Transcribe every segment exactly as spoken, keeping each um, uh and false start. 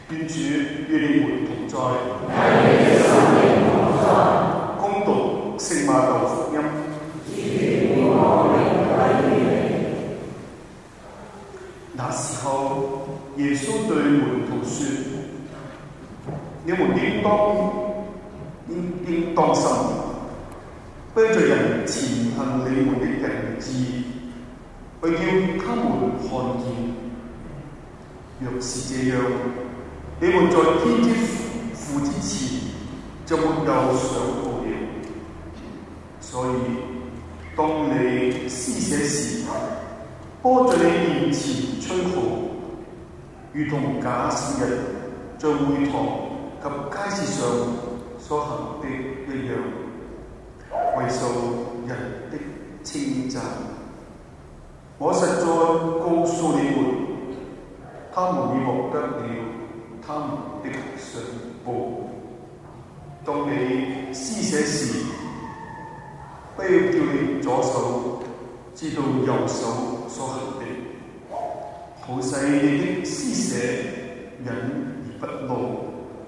願主與你們同在。恭讀聖馬竇福音。那時候，耶穌對門徒說：你們應當應應當心，不要在人前行你們的仁義，為叫他們看見。若是這樣，你們在天之父之前就沒有賞報了。所以，當你施捨時，波在你面前吹號，如同假使人在會堂及街市上所行的一樣，為受人的稱讚。我實在告訴你們，他們已獲得了他們的賞報。當你施捨時，不要叫你左手知道右手所行的，好使你的施捨隱而不露。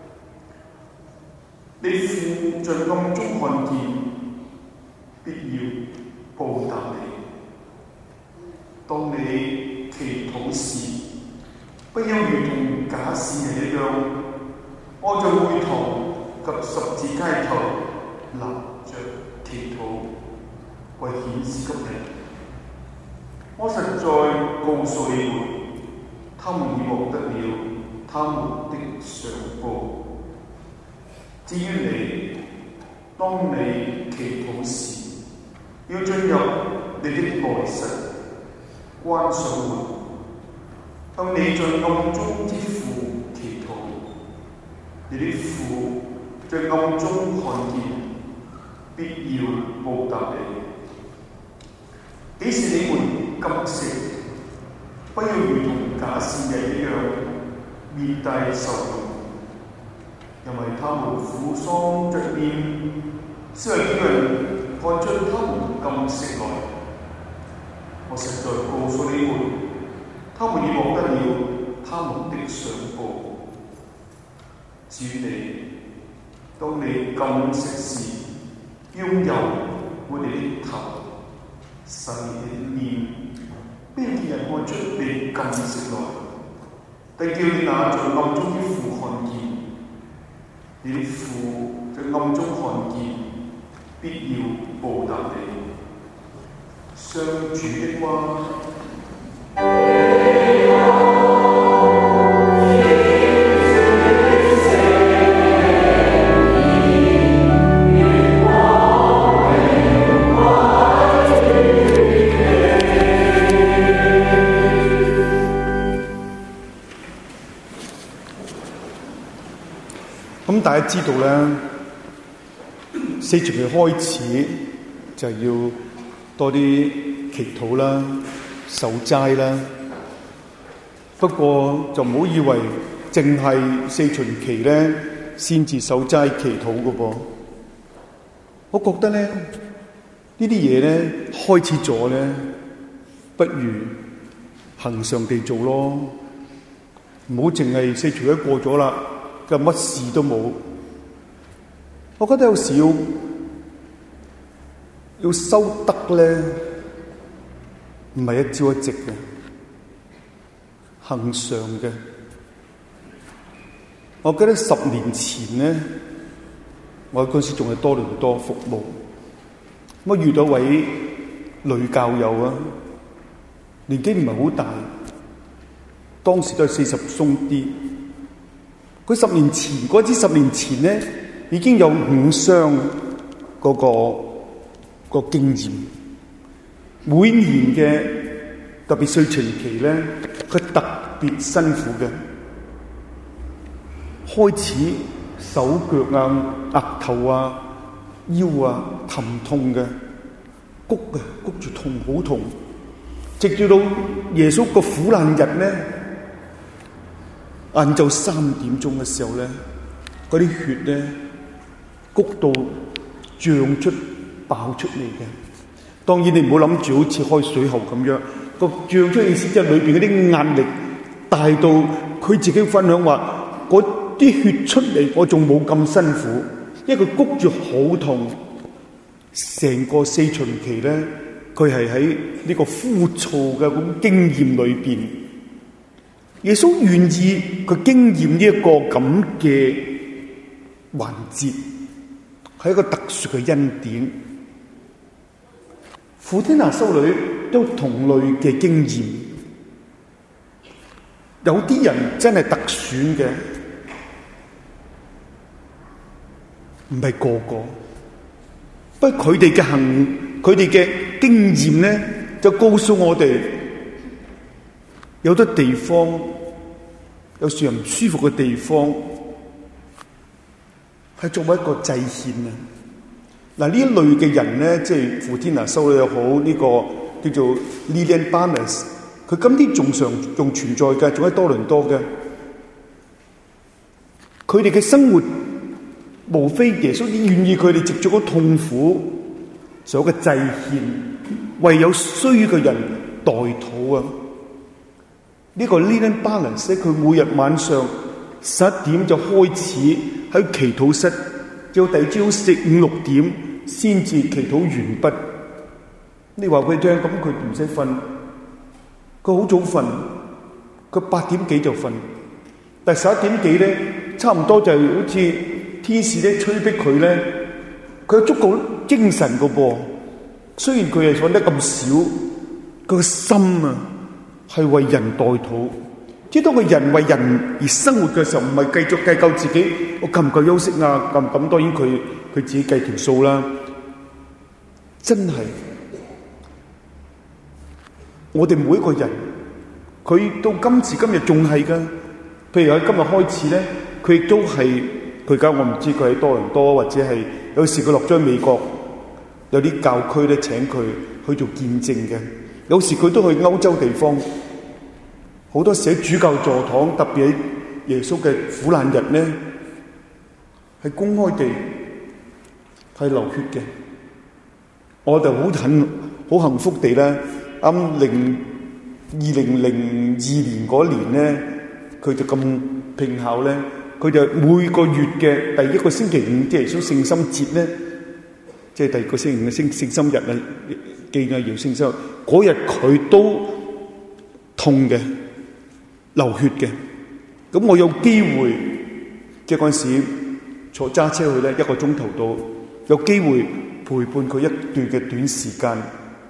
你父在暗中看見，必要報答你。當你祈禱時，不要如同假使人一樣，按在會堂及十字街頭立着祈禱，為顯示給人。我實在告訴你們，他們已獲得了他們的賞報。至於你，當你祈禱時，要進入你的內室，關上門，向你在暗中之父祈禱。你的父在暗中看見，必要報答你。幾時你們禁食，不要如同假使人一樣面帶愁容，因為他們苦喪着臉，是為叫人看出他們禁食來。我實在告訴你們，他們已獲得了他們的賞報。至於你，當你禁食時，用油抹你的頭，洗你的面，不要叫人看出你禁食來，但叫你那在暗中的父看見。你的父在暗中看見，必要報答你。上主的話。 咁大家知道咧，四旬期開始就要多啲祈禱啦、守齋啦。不過就唔好以為淨係四旬期咧先至守齋祈禱㗎噃。我覺得咧呢啲嘢咧開始咗咧，不如恆常地做咯，唔好淨係四旬期過咗啦，咁乜事都冇。我覺得有時要要修德咧，唔係一朝一夕嘅，恆常嘅。我記得十年前咧，我嗰時仲係多倫多服務，我遇到位女教友啊，年紀唔係好大，當時都係四十鬆啲。佢十年前嗰支十年前咧，已經有五箱嗰個個經驗。每年嘅特別四旬期咧，佢特別辛苦嘅。開始手腳啊、額頭啊、腰啊疼痛嘅，谷啊谷住痛，好痛。直至到耶穌個苦難日咧，晏晝三點鐘嘅時候咧，嗰啲血咧谷到脹出爆出嚟嘅。當然你唔好諗住好似開水喉咁樣，個脹出意思即係裏邊嗰啲壓力大到佢自己分享話， 嗰啲血出嚟，我仲冇咁辛苦，因為佢谷住好痛。成個四旬期咧，佢係喺呢個枯燥嘅嗰種經驗裏邊。耶穌願意佢經驗呢一個咁嘅環節，係一個特殊嘅恩典。傅天娜修女都同類嘅經驗，有啲人真係特選嘅，唔係個個。不過佢哋嘅行，佢哋嘅經驗咧，就告訴我哋，有啲地方，有時唔舒服嘅地方，係作為一個祭獻啊！嗱，呢一類嘅人咧，即係傅天娜修女又好，呢、這個叫做 Lilian Barnes， 佢今天仲常仲存在嘅，仲喺多倫多嘅。佢哋嘅生活無非耶穌願意佢哋藉住個痛苦做一個祭獻，為有需要嘅人代禱啊！呢、這個 Lilian Barnes 咧，佢每日晚上十一點就開始喺祈禱室，到第二朝四五六點先至祈禱完畢。你話佢聽咁，佢唔使瞓，佢好早瞓，佢八點幾就瞓，但係十一點幾咧，差唔多就好似天使咧催逼佢咧，佢有足夠精神噶噃。雖然佢係瞓得咁少，佢個心啊係為人代禱。即係當個人為人而生活嘅時候，唔係繼續計較自己我夠唔夠休息啊？咁咁當然佢佢自己計條數啦。真係，我哋每一個人，佢到今時今日仲係噶。譬如喺今日開始咧，佢亦都係佢而家我唔知佢喺多倫多或者係有時佢落咗美國，有啲教區咧請佢去做見證嘅。有時佢都去歐洲地方。好多時喺主教座堂，特別喺耶穌嘅苦難日咧，係公開地係流血嘅。我就好幸好幸福地咧，啱零二零零二年嗰年咧，佢就咁拼巧咧，佢就每個月嘅第一個星期五，即係耶穌聖心節咧，即係第二個星期五嘅聖聖心日啊，紀念耶穌聖心嗰日，佢都痛嘅。流血嘅，咁我有機會，即係嗰陣時坐揸車去咧，一個鐘頭到，有機會陪伴佢一段嘅短時間。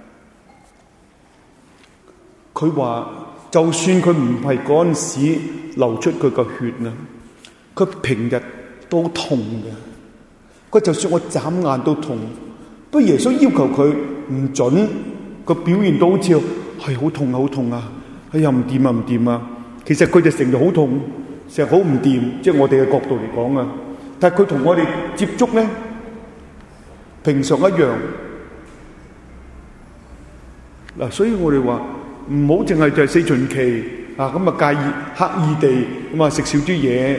佢話，就算佢唔係嗰陣時流出佢個血啊，佢平日都痛嘅。佢就算我眨眼都痛，不過耶穌要求佢唔準，佢表現到好似係好痛好痛啊！哎呀唔掂啊唔掂啊！其實佢就成日好痛，成日好唔掂，即係我哋嘅角度嚟講啊。但係佢同我哋接觸咧，平常一樣。嗱，所以我哋話唔好淨係就係四旬期啊，咁啊介意刻意地咁啊食少啲嘢，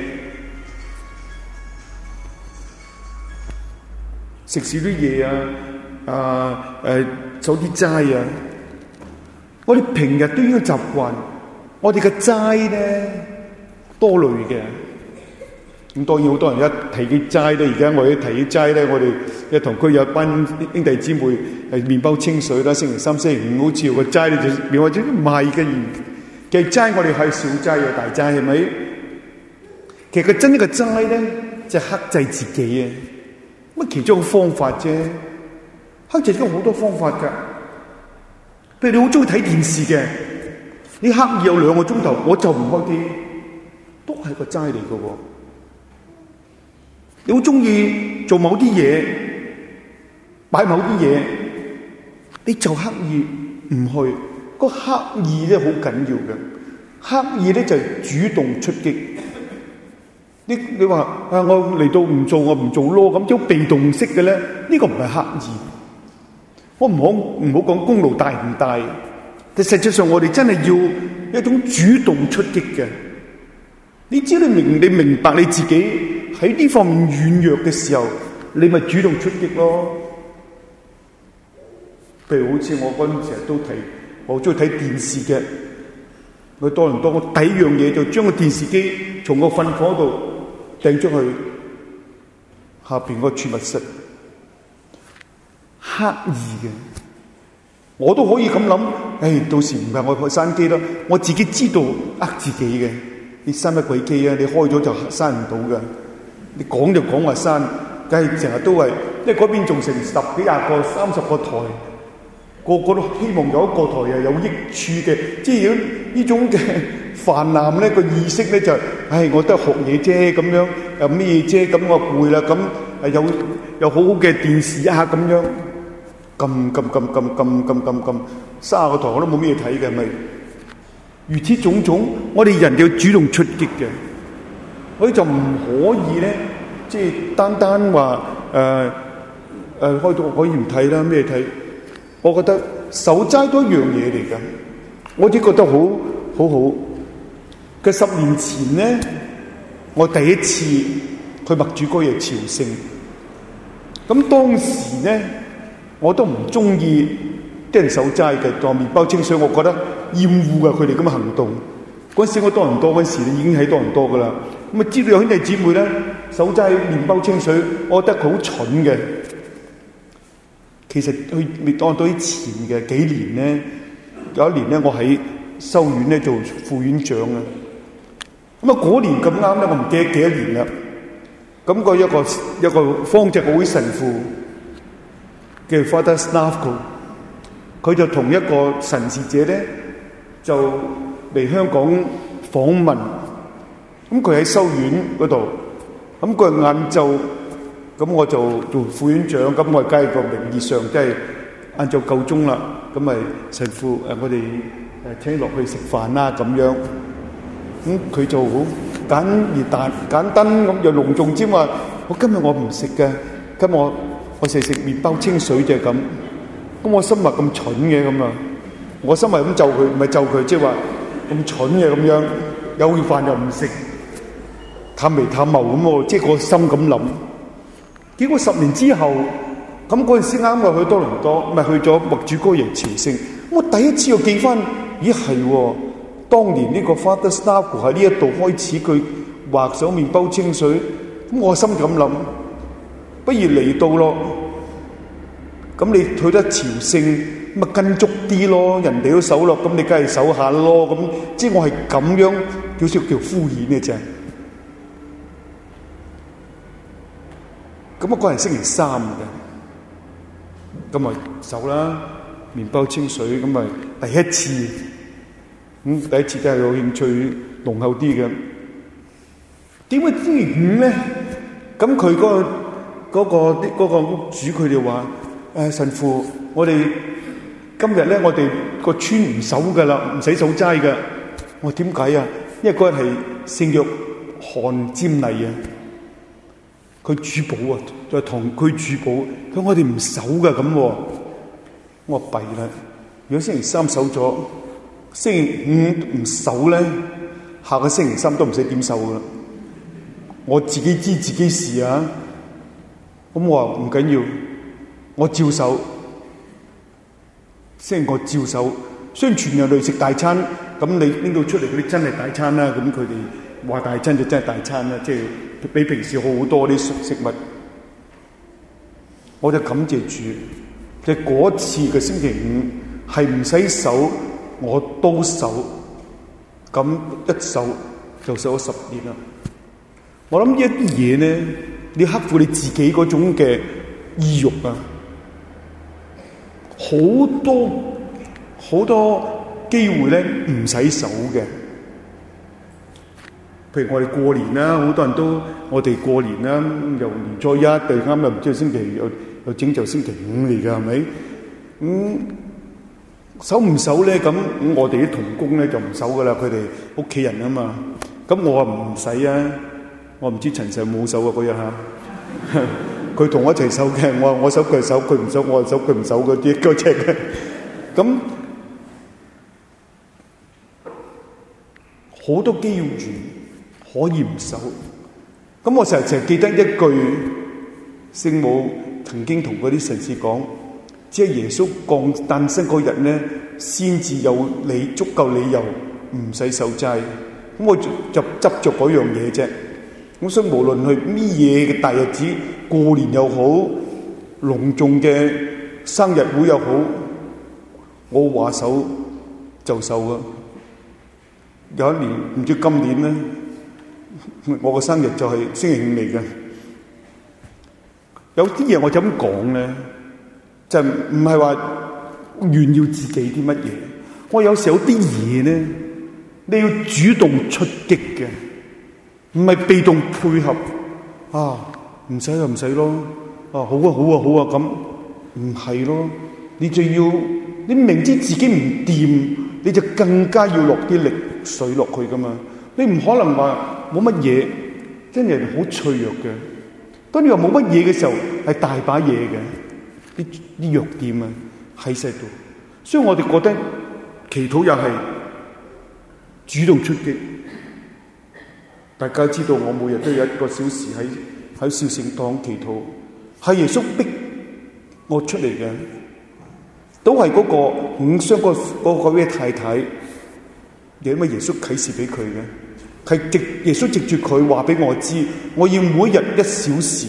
食少啲嘢啊，啊誒守啲齋啊。我哋平日都應該習慣。我哋嘅齋咧多類嘅，咁當然好多人一提起齋咧，而家我哋提起齋咧，我哋一同區有班兄弟姊妹係麵包清水啦，星期三、星期五好似個齋咧就變或者唔係嘅，其實齋我哋係小齋有大齋係咪？其實佢真正嘅齋咧就係克制自己啊，咁其中一個方法啫，克制都有好多方法噶，譬如你好中意睇電視嘅。你刻意有兩個鐘頭，我就唔開機，都係個齋嚟嘅喎。你好中意做某啲嘢，擺某啲嘢，你就刻意唔去。個刻意咧好緊要嘅，刻意咧就係主動出擊。你你話啊，我嚟到唔做，我唔做咯，咁種被動式嘅咧，呢個唔係刻意。我唔好唔好講功勞大唔大。但實際上，我哋真係要一種主動出擊嘅。你只要你明，你明白你自己喺呢方面軟弱嘅時候，你咪主動出擊咯。譬如好似我嗰陣時都提，我中意睇電視嘅， 去多倫多，我第一樣嘢就將個電視機從個瞓房度掟出去下邊個儲物室，刻意嘅。我都可以咁諗，誒，到時唔係我開閂機啦，我自己知道呃自己嘅。你閂乜鬼機啊？你開咗就閂唔到噶。你講就講話閂，梗係成日都係，因為嗰邊仲成十幾廿個、三十個台，個個都希望有一個台又有益處嘅。即係如果呢種嘅泛濫咧，個意識咧就係，唉，我都係學嘢啫，咁樣又咩啫？咁我攰啦，咁誒有有好好嘅電視啊，咁樣。咁咁咁咁咁咁咁咁卅個台我都冇咩睇嘅，咪如此種種，我哋人要主動出擊嘅，所以就唔可以咧，即係單單話誒誒開到可以唔睇啦，咩睇？我覺得守齋都一樣嘢嚟㗎，我只覺得好好好。嘅十年前咧，我第一次去默主哥耶朝聖，咁當時咧。我都唔中意啲人守齋嘅，當麵包清水，我覺得厭惡嘅佢哋咁嘅行動。嗰陣時我多倫多嗰陣時，已經喺多倫多噶啦。咁啊，知道有兄弟姊妹咧守齋麵包清水，我覺得佢好蠢嘅。其實佢未當到前嘅幾年咧，有一年咧，我喺修院咧做副院長啊。咁啊，嗰年咁啱咧，我唔記得幾多年啦。咁個一個一個方濟會神父。叫 Father Snavko， 佢就同一個神事者咧就嚟香港訪問，咁佢喺修院嗰度，咁佢晏晝，咁我就做副院長，咁我梗係個名義上即係晏晝夠鐘啦，咁咪神父誒我哋誒請落去食飯啦咁樣，咁佢就好簡而簡簡單咁又隆重之話，我今日我唔食嘅，今日我。我成日食麵包清水就係咁，咁我心話咁蠢嘅咁啊！我心話咁咒佢，唔係咒佢，即係話咁蠢嘅咁樣，有飯又唔食，探眉探眸咁喎，即係個心咁諗。結果十年之後，咁嗰陣時啱我去多倫多，咪去咗默主哥耶朝聖。我第一次又記翻，咦係喎，當年呢個 Father Snavko 喺呢一度開始佢畫上麵包清水，咁我心咁諗。不如嚟到咯，咁你去得朝聖，咪跟足啲咯，人哋都守咯，咁你梗係守下咯，咁即係我係咁樣，叫少叫敷衍嘅啫。咁啊，嗰日星期三嘅，咁咪守啦，麵包清水，咁咪第一次，咁第一次都係有興趣濃厚啲嘅。點解星期五咧？咁佢嗰個。嗰、那個啲嗰、那個屋主佢哋話：誒、哎、神父，我哋今日咧，我哋個村唔守噶啦，唔使守齋噶。我話點解啊？因為嗰日係聖約翰瞻禮啊，佢主保啊，就同佢主保，佢我哋唔守噶咁。我話弊啦，如果星期三守咗，星期五唔守咧，下個星期三都唔使點守噶啦。我自己知自己事啊。咁我話唔緊要，我照守，即係我照守。雖然全人類食大餐，咁你拎到出嚟嗰啲真係大餐啦。咁佢哋話大餐就真係大餐啦，即係比平時好好多啲食物。我就感謝主，即係嗰次嘅星期五係唔使守，我都守，咁一守就守咗十年啦。我諗呢一啲嘢咧。你克服你自己嗰種嘅意欲啊，好多好多機會咧唔使守嘅。譬如我哋過年啦，好多人都我哋過年啦，由年初一到啱又唔知星期又又整就星期五嚟㗎，係咪？咁、嗯、守唔守咧？咁咁我哋啲同工咧就唔守㗎啦，佢哋屋企人啊嘛。咁我話唔使啊。我唔知陳 Sir 冇守啊嗰日嚇，佢同我一齊守嘅，我話我守佢守，佢唔守我守佢唔守嗰啲嗰隻嘅。咁好多機會可以唔守。咁我成日成日記得一句聖母曾經同嗰啲神士講，只係耶穌降誕生嗰日咧，先至有你足夠理由唔使守齋，咁我就執着嗰樣嘢啫。咁所以無論係咩嘢嘅大日子，過年又好，隆重嘅生日會又好，我話守就守啊。有一年唔知今年咧，我個生日就係星期五嚟嘅。有啲嘢我就咁講咧，就唔係話炫耀自己啲乜嘢。我有時候有啲嘢咧，你要主動出擊嘅，唔係被動配合。啊，唔使就唔使咯。啊，好啊好啊好啊，咁唔係咯。你就要你明知自己唔掂，你就更加要落啲力水落去噶嘛。你唔可能話冇乜嘢，真係好脆弱嘅。當你話冇乜嘢嘅時候，係大把嘢嘅，啲啲弱點啊喺晒度。所以我哋覺得祈禱又係主動出擊。大家知道我每日都有一個小時喺喺兆聖堂祈禱，係耶穌逼我出嚟嘅，都係嗰個五雙嗰嗰位太太，因為耶穌啟示俾佢嘅。係藉耶穌藉住佢話俾我知，我要每日一小時。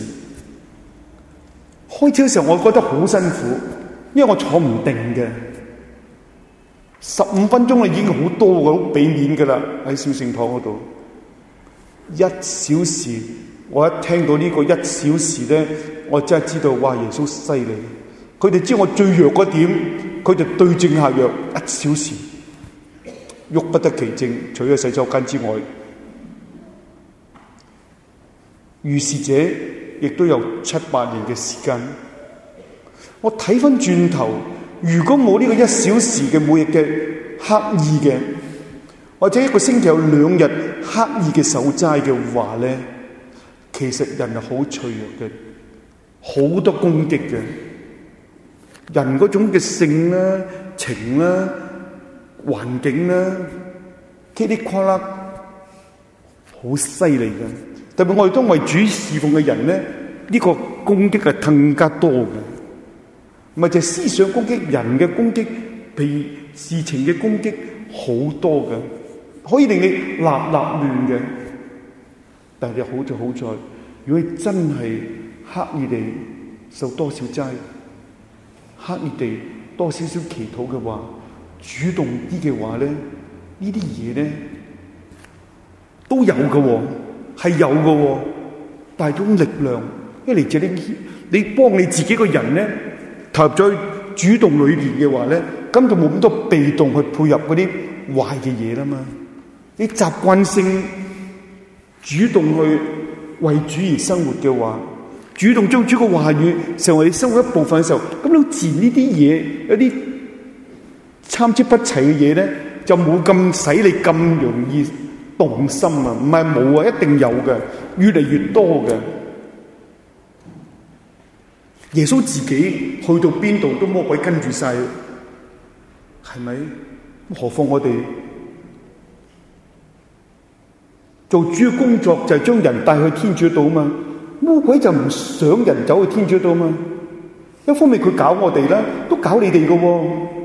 開始嘅時候我覺得好辛苦，因為我坐唔定嘅，十五分鐘已經好多嘅，好俾面噶啦，喺小聖堂嗰度。一小時，我一聽到呢個一小時咧，我真係知道哇，耶穌犀利。佢哋知我最弱嗰點，佢就對症下藥，一小時喐不得其正，除咗洗手間之外。預示者亦都有七八年嘅時間。我睇翻轉頭，如果冇呢個一小時嘅每日嘅刻意嘅，或者一個星期有兩日刻意嘅守齋嘅話咧，其實人係好脆弱嘅，好多攻擊嘅。人嗰種嘅性啦、情啦、環境啦，噼里啪啦，好犀利嘅。特別我哋當為主侍奉嘅人咧，呢個攻擊係更加多嘅，唔係就係思想攻擊、人嘅攻擊、被事情嘅攻擊，好多嘅，可以令你立立亂嘅。但係好就好在，如果你真係刻意地受多少齋，刻意地多少少祈禱嘅話，主動啲嘅話咧，呢啲嘢咧都有嘅喎。係有嘅，但係種力量，一嚟自你你幫你自己個人咧，投入咗主動裏邊嘅話咧，咁就冇咁多被動去配合嗰啲壞嘅嘢啦嘛。你習慣性主動去為主而生活嘅話，主動將主嘅話語成為你生活一部分嘅時候，咁你自然呢啲嘢，有啲參差不齊嘅嘢咧，就冇咁使你咁容易動心啊，唔係冇啊，一定有嘅，越嚟越多嘅。耶穌自己去到邊度都魔鬼跟住晒，係咪？何況我哋做主嘅工作就係將人帶去天主度啊嘛，魔鬼就唔想人走去天主度啊嘛。一方面佢搞我哋啦，都搞你哋嘅喎。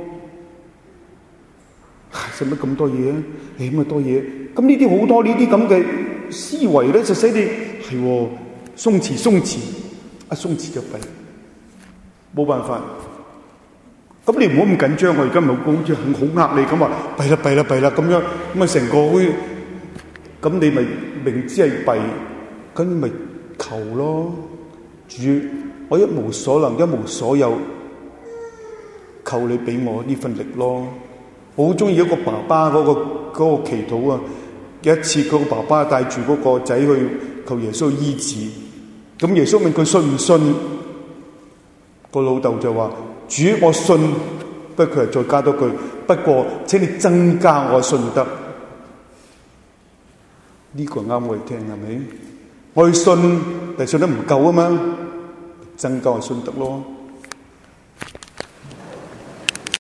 使乜咁多嘢啊？誒咁啊多嘢，咁呢啲好多呢啲咁嘅思維咧，就使你係鬆弛鬆弛，一鬆弛就弊，冇辦法。咁你唔好咁緊張，我而家唔係好似好呃你咁話，弊啦弊啦弊啦咁樣，咁啊成個會，咁你咪明知係弊，咁你咪求咯，主，我一無所能，一無所有，求你俾我呢份力咯。我好中意一個爸爸嗰、嗰個嗰、嗰個祈禱啊！有一次嗰個爸爸帶住嗰個仔去求耶穌醫治，咁耶穌問佢信唔信？個老豆就話：主，我信。不過佢係再加多句：不過請你增加我信德。呢、這個啱我哋聽係咪？我去信，但係信得唔夠啊嘛，增加我信德咯。